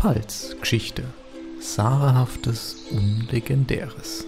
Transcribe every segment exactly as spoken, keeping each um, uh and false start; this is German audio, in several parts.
Palz-Geschichte. Sagenhaftes und Legendäres.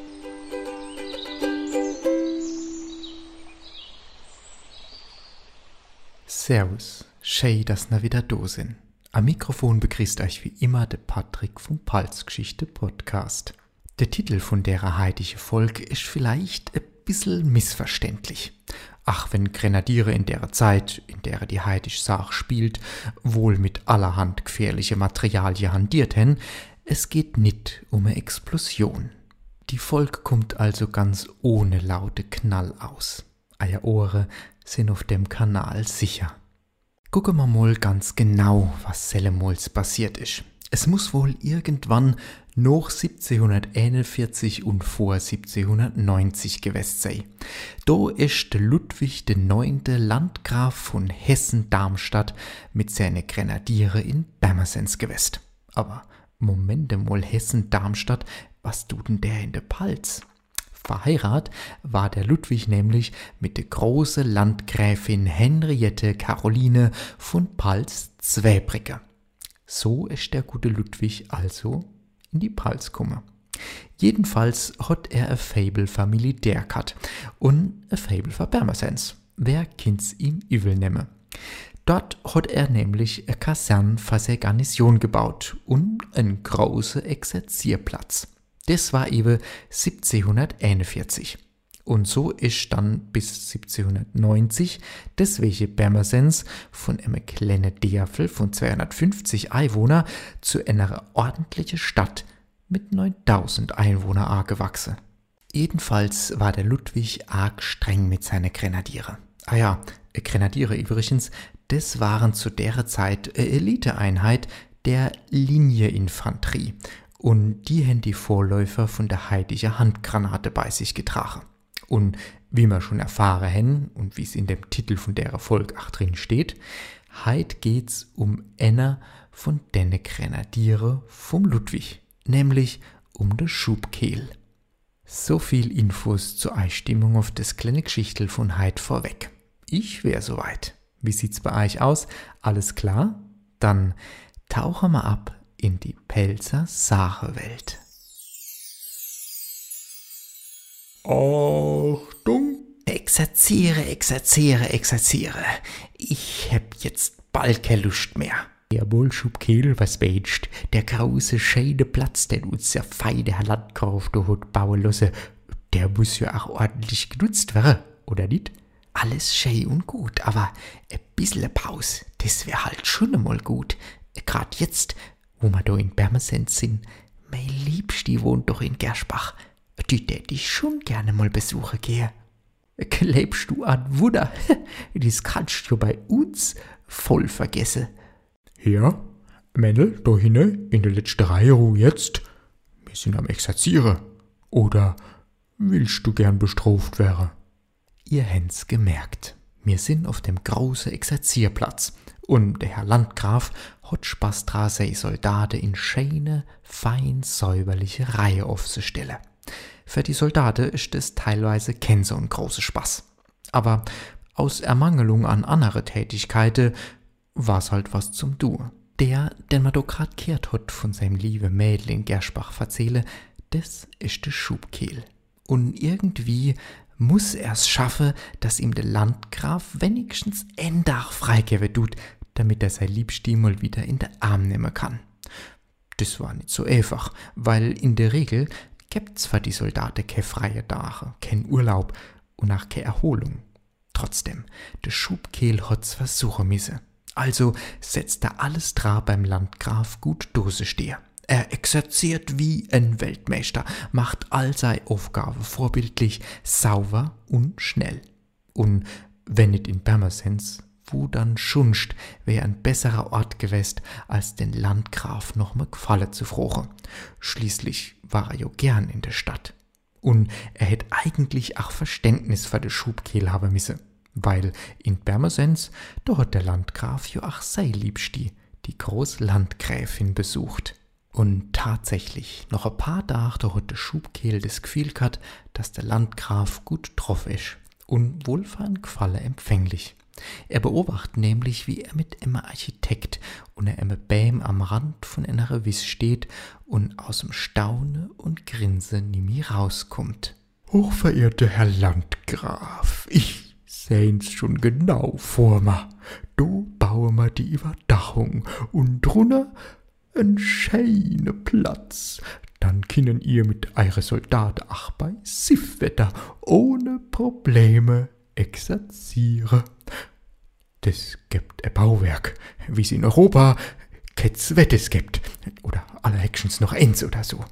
Servus, schön, dass ihr wieder da sind. Am Mikrofon begrüßt euch wie immer der Patrick vom Palz-Geschichte Podcast. Der Titel von der heutigen Folge ist vielleicht ein bisschen missverständlich. Ach, wenn Grenadiere in der Zeit, in der die heutige Sache spielt, wohl mit allerhand gefährliche Materialien handiert hätten, es geht nicht um eine Explosion. Die Folge kommt also ganz ohne laute Knall aus. Euer Ohren sind auf dem Kanal sicher. Gucken wir mal ganz genau, was sellemols passiert ist. Es muss wohl irgendwann nach siebzehnhunderteinundvierzig und vor siebzehnhundertneunzig gewesen sein. Da ist der Ludwig der neunte Landgraf von Hessen-Darmstadt mit seinen Grenadiere in Pirmasens gewesen. Aber Moment mal, Hessen-Darmstadt, was tut denn der in der Palz? Verheiratet war der Ludwig nämlich mit der großen Landgräfin Henriette Caroline von Palz-Zweibrücken. So ist der gute Ludwig also in die Palz gekommen. Jedenfalls hat er ein Faible für Militär gehabt und ein Faible für Pirmasens. Wer kann's ihm übel nehmen? Dort hat er nämlich eine Kaserne für seine Garnison gebaut und einen großen Exerzierplatz. Das war eben siebzehnhunderteinundvierzig. Und so ist dann bis siebzehnhundertneunzig deswegen Pirmasens von einem kleinen Dörfel von zweihundertfünfzig Einwohnern zu einer ordentlichen Stadt mit neuntausend Einwohnern angewachsen. Jedenfalls war der Ludwig arg streng mit seinen Grenadiere. Ah ja, Grenadiere übrigens, das waren zu der Zeit eine Eliteeinheit der Linieinfanterie. Und die haben die Vorläufer von der heutigen Handgranate bei sich getragen. Und wie wir schon erfahren haben und wie es in dem Titel von der Folge auch drin steht, heute geht's um einer von den Grenadiere vom Ludwig, nämlich um den Schubkehl. So viel Infos zur Einstimmung auf das kleine Geschichtel von heute vorweg. Ich wäre soweit. Wie sieht's bei euch aus? Alles klar? Dann tauchen wir ab in die Pelzer Sagewelt. Achtung! Exerziere, exerziere, exerziere. Ich hab jetzt bald keine Lust mehr. Jawohl, Schubkehl, was meinst? Der große, schöne Platz, den uns der feine Herr Landgraf da hat bauen lassen, der muss ja auch ordentlich genutzt werden, oder nicht? Alles schön und gut, aber ein bisschen Pause, das wär halt schon einmal gut. Gerade jetzt, wo wir da in Pirmasens sind, mein Liebste wohnt doch in Gerschbach. Die tät ich schon gerne mal besuchen gehen. Glaubst du an Wunder? Das kannst du bei uns voll vergessen. Ja, Männl, da hinten, in der letzten Reihe, Ruhe jetzt. Wir sind am Exerzieren. Oder willst du gern bestraft werden? Ihr hätt's gemerkt. Wir sind auf dem großen Exerzierplatz. Und der Herr Landgraf hat Spaß dran, seine Soldaten in schöne, fein säuberliche Reihe aufzustellen. Für die Soldaten ist es teilweise kein so ein großer Spaß. Aber aus Ermangelung an andere Tätigkeiten war's halt was zum Tun. Der, den man doch grad kehrt hat von seinem lieben Mädel in Gerschbach verzähle, das ist der Schubkehl. Und irgendwie muss er's schaffen, dass ihm der Landgraf wenigstens ein Tag freigeben tut, damit er sein Liebste mal wieder in den Arm nehmen kann. Das war nicht so einfach, weil in der Regel gibt's für die Soldaten keine freie Tage, kein Urlaub und auch keine Erholung. Trotzdem, der Schubkehl hat's versuchen müssen. Also setzt er alles dran beim Landgraf gut durchstehen. Er exerziert wie ein Weltmeister, macht all seine Aufgaben vorbildlich, sauber und schnell. Und wenn nicht in Pirmasens, wo dann schunst, wär ein besserer Ort gewesen, als den Landgraf noch mal Gefallen zu fragen. Schließlich war er ja gern in der Stadt. Und er hätt eigentlich auch Verständnis für den Schubkehl haben müssen, weil in Pirmasens, da hat der Landgraf ja auch sei Liebste, die große Landgräfin, besucht. Und tatsächlich, noch ein paar Tage, da hat der Schubkehl das Gefühl gehabt, dass der Landgraf gut drauf ist und wohl für einen Gefallen empfänglich. Er beobachtet nämlich, wie er mit einem Architekt und einem Bäm am Rand von einer Reviss steht und aus dem Staune und Grinse nimmer rauskommt. Hochverehrter Herr Landgraf, ich seh's schon genau vor mir. Do bauen wir die Überdachung und drunter ein schöner Platz. Dann können ihr mit eure Soldaten auch bei Siffwetter ohne Probleme exerzieren. Das gibt ein Bauwerk, wie es in Europa kein Wettes gibt. Oder allerhöchstens noch eins oder so.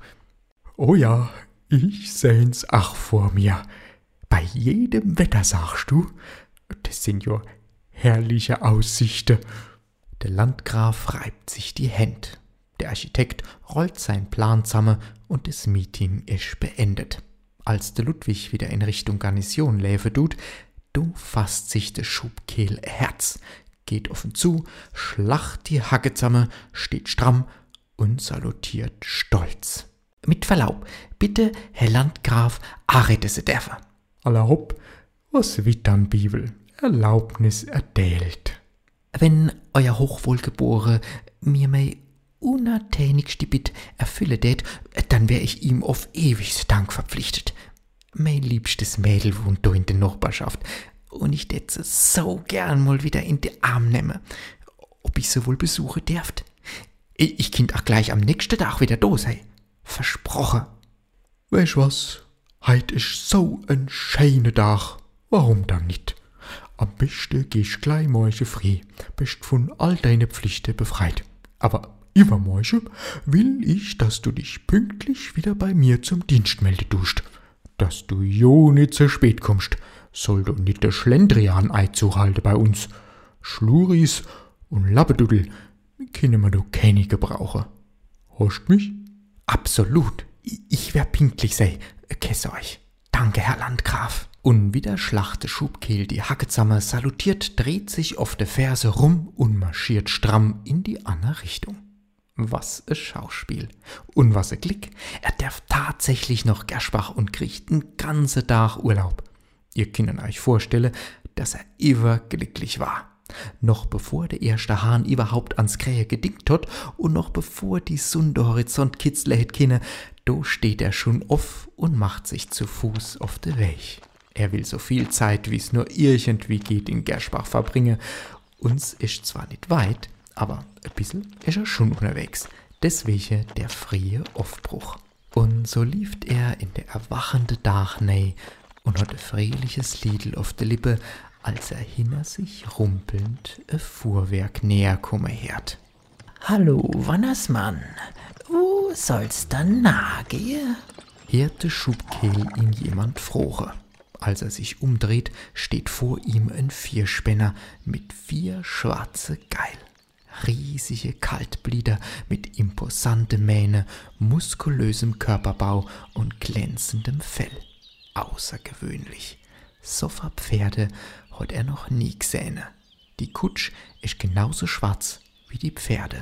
Oh ja, ich seh's auch vor mir. Bei jedem Wetter, sagst du, das sind ja herrliche Aussichten. Der Landgraf reibt sich die Hände. Der Architekt rollt seinen Plan zusammen und das Meeting ist beendet. Als der Ludwig wieder in Richtung Garnison läuft tut, du fasst sich der Schubkehl Herz, geht offen zu, schlacht die Hacke zusammen, steht stramm und salutiert stolz. Mit Verlaub, bitte, Herr Landgraf, arrete se derfe. Aller hopp, was wittern Bibel, Erlaubnis erteilt. Wenn euer Hochwohlgebore mir mei unertänigste Bitt erfülle tät, dann wär ich ihm auf ewig Dank verpflichtet. Mein liebstes Mädel wohnt do in der Nachbarschaft und ich tät sie so gern mal wieder in die Arm nehme. Ob ich sie wohl besuche derft? Ich, ich kind auch gleich am nächsten Tag wieder do sei. Versprochen. Weißt was? Heut ist so ein schöner Tag. Warum dann nicht? Am besten gehst gleich morgen früh, bist von all deine Pflichten befreit. Aber übermorgen will ich, dass du dich pünktlich wieder bei mir zum Dienst melden tust. Dass du jo nicht zu spät kommst, soll doch nicht der Schlendrian Einzug halten bei uns. Schluris und Lappedudel können wir doch keine gebrauchen. Hörst mich? Absolut. Ich wär pünktlich sei. Kesse euch. Danke, Herr Landgraf. Und wieder schlacht der Schubkehl die Hacke zusammen, salutiert, dreht sich auf der Ferse rum und marschiert stramm in die andere Richtung. Was ein Schauspiel. Und was ein Glück. Er darf tatsächlich noch Gerschbach und kriegt einen ganzen Tag Urlaub. Ihr könnt euch vorstellen, dass er überglücklich war. Noch bevor der erste Hahn überhaupt ans Krähe gedingt hat und noch bevor die Sonne Horizont kitzle het kinne, do steht er schon auf und macht sich zu Fuß auf de Weg. Er will so viel Zeit, wie's nur irgendwie geht, in Gerschbach verbringen. Uns ist zwar nicht weit, aber ein bisschen ist er schon unterwegs. Deswegen der frie Aufbruch. Und so lief er in der erwachende Tag nei und hat ein fröhliches Liedl auf der Lippe, als er hinter sich rumpelnd ein Fuhrwerk näher komme hört. Hallo, Wannersmann, wo soll's dann nahe gehen? Hörte Schubkehl ihn jemand frohe. Als er sich umdreht, steht vor ihm ein Vierspänner mit vier schwarze Geil. Riesige Kaltblieder mit imposantem Mähne, muskulösem Körperbau und glänzendem Fell. Außergewöhnlich. Sofa Pferde hat er noch nie gesehen. Die Kutsch ist genauso schwarz wie die Pferde.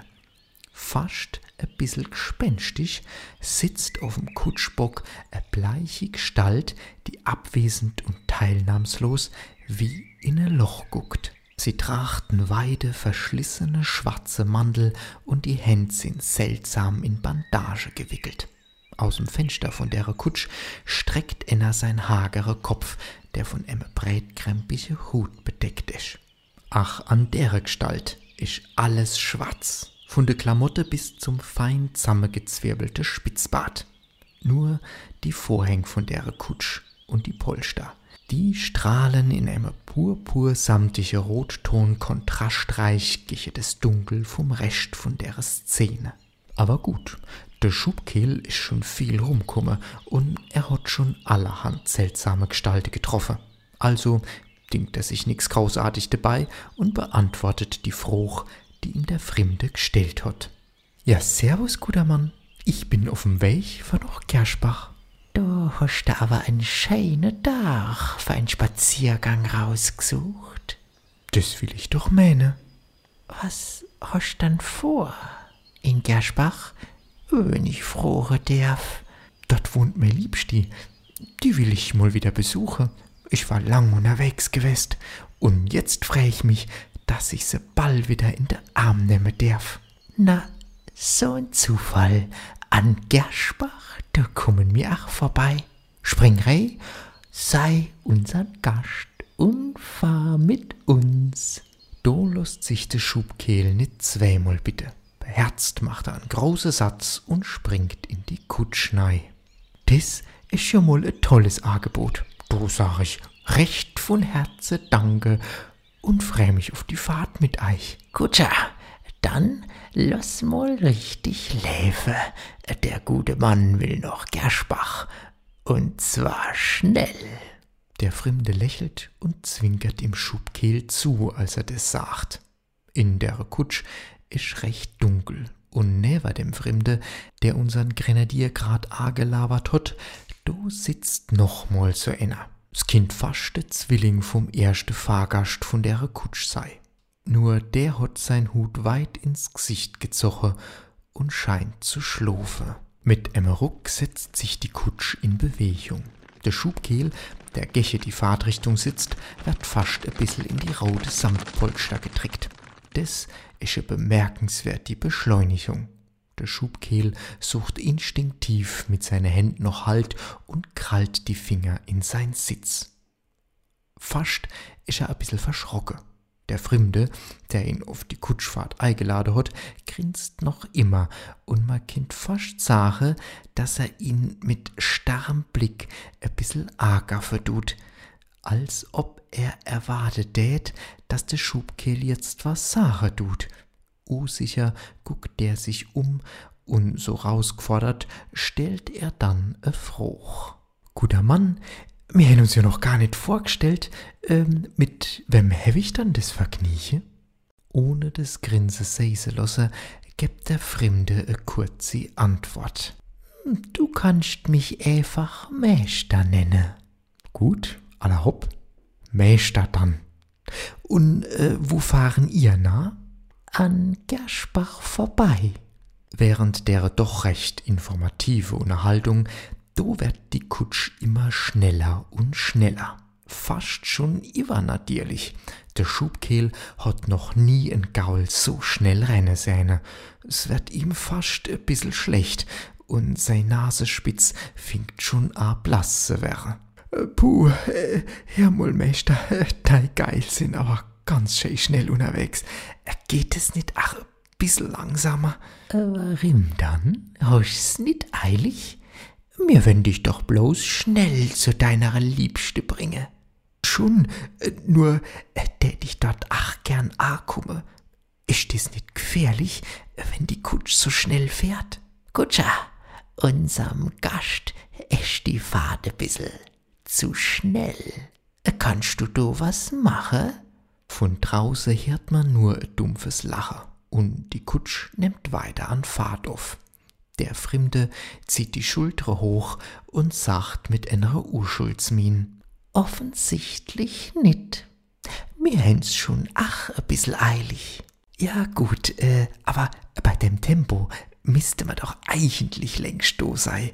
Fast ein bisschen gespenstig sitzt auf dem Kutschbock eine bleiche Gestalt, die abwesend und teilnahmslos wie in ein Loch guckt. Sie trachten weide, verschlissene schwarze Mandel und die Hände sind seltsam in Bandage gewickelt. Aus dem Fenster von der Kutsch streckt einer sein hagerer Kopf, der von einem breitkrempigen Hut bedeckt ist. Ach, an der Gestalt ist alles schwarz, von der Klamotte bis zum fein zusammengezwirbelte Spitzbart. Nur die Vorhänge von der Kutsch und die Polster, die strahlen in einem purpursamtige Rotton kontrastreich gegen das Dunkel vom Rest von der Szene. Aber gut, der Schubkehl ist schon viel rumgekommen und er hat schon allerhand seltsame Gestalten getroffen. Also denkt er sich nix großartig dabei und beantwortet die Froh, die ihm der Fremde gestellt hat. Ja, servus, guter Mann. Ich bin auf dem Weg von nach Gerschbach. Du hast da aber einen schönen Tag für einen Spaziergang rausgesucht. Das will ich doch meinen. Was hast dann vor? In Gerschbach? Wenn ich frohe darf. Dort wohnt mir Liebsti. Die will ich mal wieder besuchen. Ich war lang unterwegs gewesen und jetzt freu ich mich, dass ich sie bald wieder in den Arm nehmen darf. Na, so ein Zufall. An Gerschbach, da kommen wir auch vorbei. Springrei, sei unser Gast und fahr mit uns. Da lässt sich der Schubkehl nicht zweimal bitte. Beherzt macht er einen großen Satz und springt in die Kutschnei. Das ist schon mal ein tolles Angebot. Da sag ich recht von Herzen Danke und freu mich auf die Fahrt mit euch. Kutscher, dann lass mal richtig läufen. Der gute Mann will noch Gerschbach. Und zwar schnell. Der Fremde lächelt und zwinkert dem Schubkehl zu, als er das sagt. In der Kutsch ist recht dunkel und neben dem Fremde, der unseren Grenadier grad angelabert hat, da sitzt nochmal so einer. Das Kind fast der Zwilling vom ersten Fahrgast von der Kutsch sei. Nur der hat sein Hut weit ins Gesicht gezogen und scheint zu schlafen. Mit einem Ruck setzt sich die Kutsch in Bewegung. Der Schubkehl, der gäche die Fahrtrichtung sitzt, wird fast ein bisschen in die rote Samtpolster geträgt. Das ist eine bemerkenswerte Beschleunigung. Der Schubkehl sucht instinktiv mit seinen Händen noch Halt und krallt die Finger in sein Sitz. Fast ist er ein bisschen verschrocken. Der Fremde, der ihn auf die Kutschfahrt eingeladen hat, grinst noch immer und man kennt fast sagen, dass er ihn mit starrem Blick ein bisschen argaffe tut, als ob er erwartet tät, dass der Schubkehl jetzt was sagen tut. Unsicher guckt der sich um und so rausgefordert stellt er dann ein Fruch. Guter Mann, wir haben uns ja noch gar nicht vorgestellt, ähm, mit wem hab ich dann das Vergnügen? Ohne das Grinse seise lassen, gibt der Fremde eine kurze Antwort. Du kannst mich einfach Meister nennen. Gut, aller hopp, Meister dann. Und äh, wo fahren ihr na? An Gerschbach vorbei. Während der doch recht informative Unterhaltung, da wird die Kutsch immer schneller und schneller. Fast schon übernatürlich. Der Schubkehl hat noch nie ein Gaul so schnell rennen sehen. Es wird ihm fast ein bisschen schlecht und sein Nasenspitz fängt schon an blass zu werden. Puh, äh, Herr Mollmeister, die Geil sind aber ganz schön schnell unterwegs. Geht es nicht auch ein bisschen langsamer? Warum dann? Hast nicht eilig? Mir wenn dich doch bloß schnell zu deiner Liebste bringe. Schon, äh, nur äh, tät ich dort ach gern ankomme. Ist das nicht gefährlich, wenn die Kutsch so schnell fährt? Kutscher, unserem Gast ist die Fahrt ein bissel zu schnell. Kannst du da was machen? Von draußen hört man nur ein dumpfes Lachen und die Kutsch nimmt weiter an Fahrt auf. Der Fremde zieht die Schulter hoch und sagt mit einer Urschuldsmin: Offensichtlich nit. Mir hän's schon ach a bissel eilig. Ja gut, äh, aber bei dem Tempo müsste man doch eigentlich längst do sei.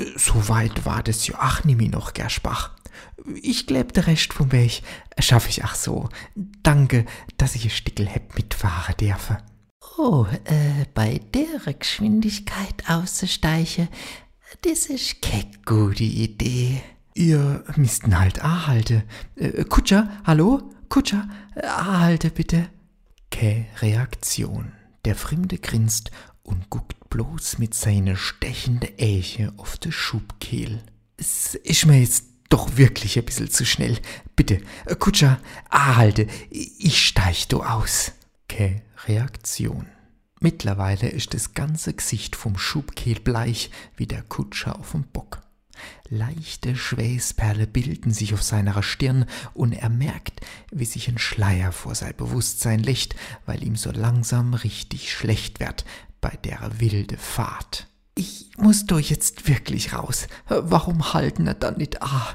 So weit war das ja ach nimmi noch, Gerschbach. Ich glaub, der Rest vom Weg schaff ich ach so. Danke, dass ich ein Stickel heb mitfahren dürfe. Oh, äh, bei der Geschwindigkeit auszusteichen, das ist keine gute Idee. Ihr müssten halt anhalten. Äh, Kutscher, hallo? Kutscher, anhalte bitte. Keine Reaktion. Der Fremde grinst und guckt bloß mit seiner stechenden Äche auf den Schubkehl. Es ist mir jetzt doch wirklich ein bisschen zu schnell. Bitte, Kutscher, anhalte, ich steig do aus. Keine Reaktion. Mittlerweile ist das ganze Gesicht vom Schubkehl bleich wie der Kutscher auf dem Bock. Leichte Schweißperle bilden sich auf seiner Stirn und er merkt, wie sich ein Schleier vor sein Bewusstsein legt, weil ihm so langsam richtig schlecht wird bei der wilde Fahrt. Ich muss doch jetzt wirklich raus. Warum halten er dann nicht ah,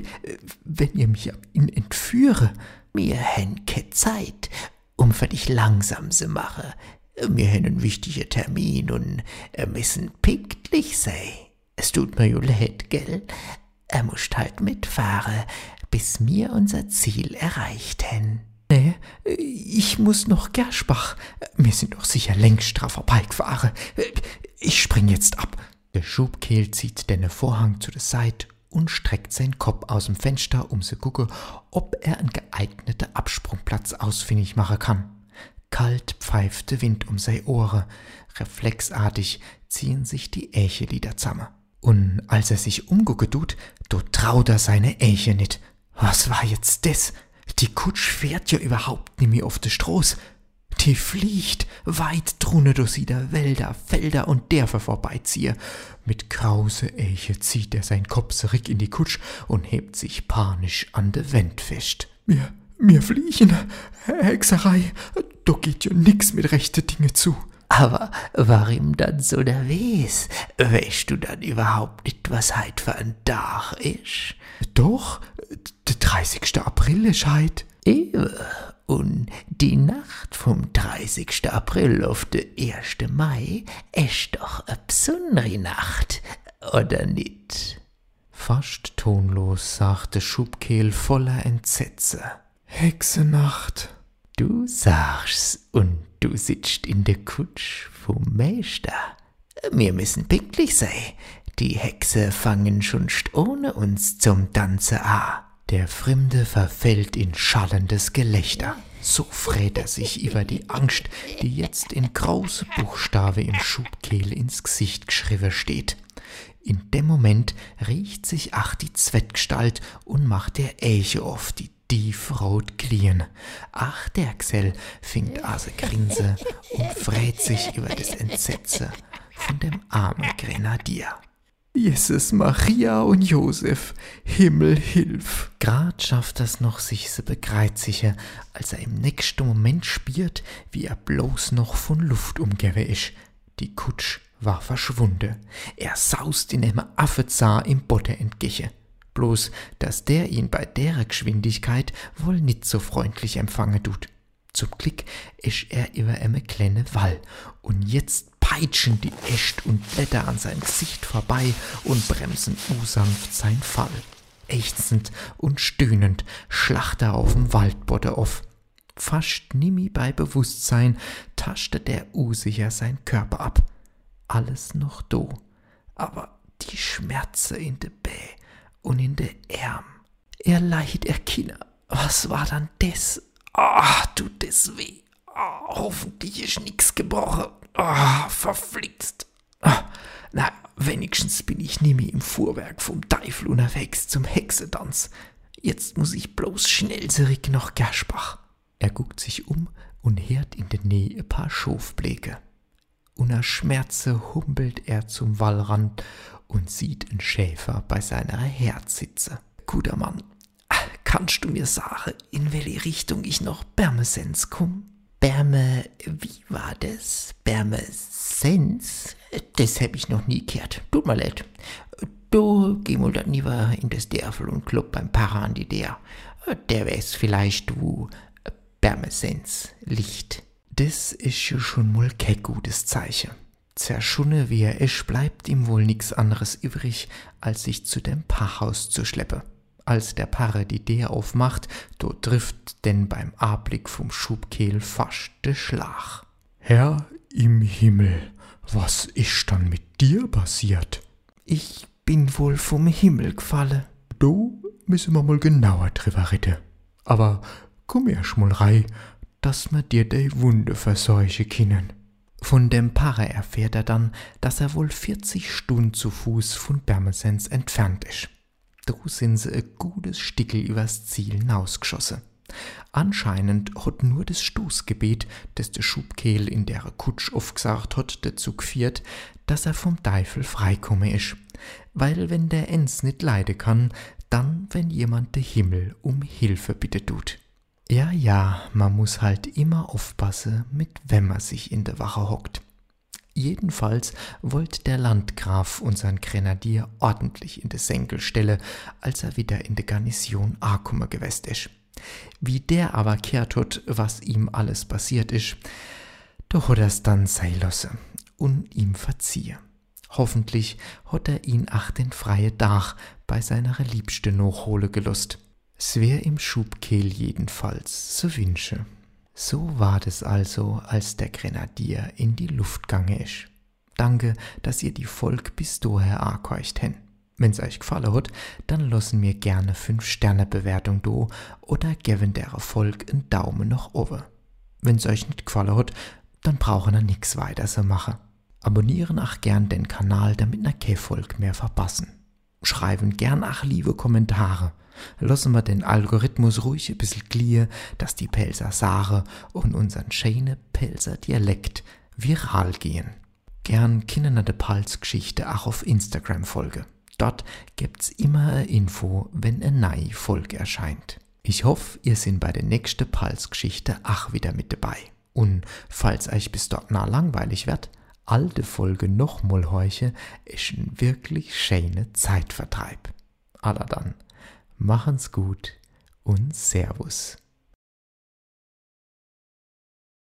wenn ihr mich ihn entführe? Mir hän keine Zeit, um für dich langsam zu machen. Wir haben einen wichtigen Termin und müssen pünktlich sein. Es tut mir ja leid, gell? Er muss halt mitfahren, bis mir unser Ziel erreicht hän. Nee, ich muss noch Gerschbach. Wir sind doch sicher längst drauf vorbeigefahren. Ich spring jetzt ab. Der Schubkehl zieht den Vorhang zu der Seite und streckt seinen Kopf aus dem Fenster, um zu gucken, ob er einen geeigneten Absprungplatz ausfindig machen kann. Kalt pfeift der Wind um seine Ohren. Reflexartig ziehen sich die Ächelieder zusammen. Und als er sich umgucken tut, dort traut er seine Äche nicht. Was war jetzt das? Die Kutsch fährt ja überhaupt nicht mehr auf der Straße. Die fliegt weit drunter durch sie der Wälder, Felder und Dörfer vorbeiziehe. Mit krause Äche zieht er sein Kopf zurück in die Kutsch und hebt sich panisch an der Wand fest. Mir, mir fliegen, Hexerei, da geht ja nix mit rechte Dinge zu. Aber warum dann so nervös? Weißt du dann überhaupt nicht, was heut für ein Tag ist? Doch, der dreißigster April ist heut. Eben. Und die Nacht vom dreißigsten April auf den ersten Mai ist doch eine besondere Nacht, oder nicht? Fast tonlos sagte Schubkehl voller Entsetzen. Hexenacht. Du sagst und du sitzt in der Kutsch vom Meister. Wir müssen pünktlich sein. Die Hexe fangen schon ohne uns zum Tanzen an. Der Fremde verfällt in schallendes Gelächter. So frät er sich über die Angst, die jetzt in große Buchstabe im Schubkehl ins Gesicht geschrieben steht. In dem Moment riecht sich ach die Zwettgestalt und macht der Äche auf, die tiefrot glien. Ach, der Gsell fingt ase Grinse und frät sich über das Entsetze von dem armen Grenadier. Jesus, Maria und Josef, Himmel, hilf! Grad schafft er's noch, sich se begreiziger, als er im nächsten Moment spürt, wie er bloß noch von Luft umgeben ist. Die Kutsch war verschwunden. Er saust in einem Affezahn im Botte entgeche. Bloß, dass der ihn bei der Geschwindigkeit wohl nicht so freundlich empfangen tut. Zum Glück ist er über eine kleine Wall und jetzt peitschen die Äst und Blätter an sein Gesicht vorbei und bremsen unsanft sein Fall. Ächzend und stöhnend schlacht er auf dem Waldboden auf. Fast nimmi bei Bewusstsein taschte der unsicher sein Körper ab. Alles noch do, aber die Schmerze in de Bä und in de Ärm. Er leid er Kinder. Was war dann des? Ah, tut des weh. Ah, hoffentlich ist nix gebrochen. Ah, verflixt. Ah, na, wenigstens bin ich nimmer im Fuhrwerk vom Teufel unterwegs zum Hexetanz. Jetzt muss ich bloß schnell zurück nach Gerschbach. Er guckt sich um und hört in der Nähe ein paar Schofblecke. Unter Schmerze humpelt er zum Wallrand und sieht einen Schäfer bei seiner Herd sitzen. Guter Mann, kannst du mir sagen, in welche Richtung ich noch Bermesens komm? Berme, wie war das? Bermesens? Das hab ich noch nie gehört. Tut mir leid. Du geh mal dann lieber in das Dörfel und klopf beim Para an die der. Der weiß vielleicht, wo Bermesens liegt. Das ist ja schon mal kein gutes Zeichen. Zerschunne wie er ist, bleibt ihm wohl nix anderes übrig, als sich zu dem Pachhaus zu schleppen. Als der Parre die Tür aufmacht, dort trifft denn beim Anblick vom Schubkehl fast der Schlag. Herr im Himmel, was ist dann mit dir passiert? Ich bin wohl vom Himmel gefallen. Du müssen wir mal genauer drüber reden. Aber komm erst mal rein, dass wir dir die Wunde verseuchen können. Von dem Parre erfährt er dann, dass er wohl vierzig Stunden zu Fuß von Bermesens entfernt ist. Dru sind sie ein gutes Stickel übers Ziel hinausgeschossen. Anscheinend hat nur das Stoßgebet, das der Schubkehl in der Kutsch aufgesagt hat, dazu geführt, dass er vom Teufel freikomme ist. Weil wenn der Ens nicht leiden kann, dann wenn jemand den Himmel um Hilfe bitte tut. Ja, ja, man muss halt immer aufpassen, mit wem man sich in der Wache hockt. Jedenfalls wollte der Landgraf unseren Grenadier ordentlich in de Senkel stelle, als er wieder in de Garnison angekommen gewesen ist. Wie der aber kehrt hat, was ihm alles passiert ist, doch hat er's dann sein lassen und ihm verziehe. Hoffentlich hat er ihn ach den freie Tag bei seiner Liebste nachhole gelost. Es wär im Schubkehl jedenfalls so wünsche. So war es also, als der Grenadier in die Luft gange ist. Danke, dass ihr die Folge bis daher angehört habt. Wenn's euch gefallen hat, dann lassen mir gerne fünf Sterne Bewertung da oder geben der Folge einen Daumen nach oben. Wenn's euch nicht gefallen hat, dann brauchen wir nichts weiter zu machen. Abonnieren auch gern den Kanal, damit ihr keine Folge mehr verpassen. Schreiben gern auch liebe Kommentare. Lassen wir den Algorithmus ruhig ein bisschen glier, dass die Pelzer Sache und unseren schönen Pelzer Dialekt viral gehen. Gern können de Palz-Geschichte auch auf Instagram folgen. Dort gibt's immer eine Info, wenn eine neue Folge erscheint. Ich hoffe, ihr seid bei der nächsten Palz-Geschichte auch wieder mit dabei. Und falls euch bis dort nah langweilig wird, alte Folge nochmal horche, ist ein wirklich schöner Zeitvertreib. Alla dann, machen's gut und Servus.